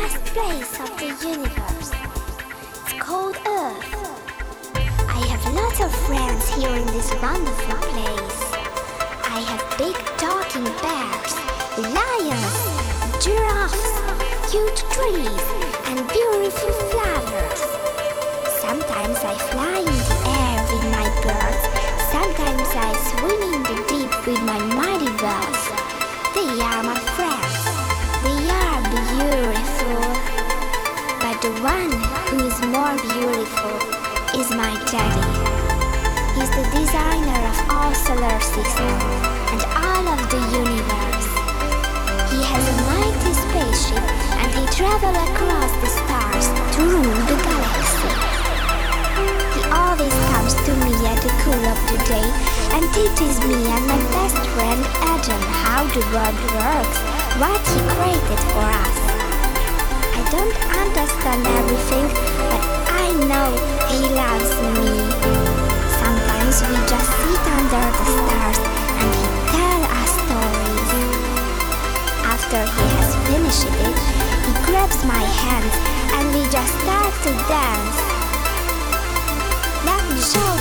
vast place of the universe. It's called Earth. I have lots of friends here in this wonderful place. I have big talking bears, lions, giraffes, huge trees, and beautiful flowers. Sometimes I fly in the air with my birds. Sometimes I swim in the deep with my mighty whales. They are my friends. They are beautiful. But the one who is more beautiful is my daddy. He's the designer of our solar system and all of the universe. He has a mighty spaceship and he travels across the stars to rule the galaxy. He always comes to me at the cool of the day and teaches me and my best friend Adam how the world works, what he created for us. I don't understand everything, but I know he loves me. Sometimes we just sit under the stars and he tells us stories. After he has finished it, he grabs my hand and we just start to dance. Let me show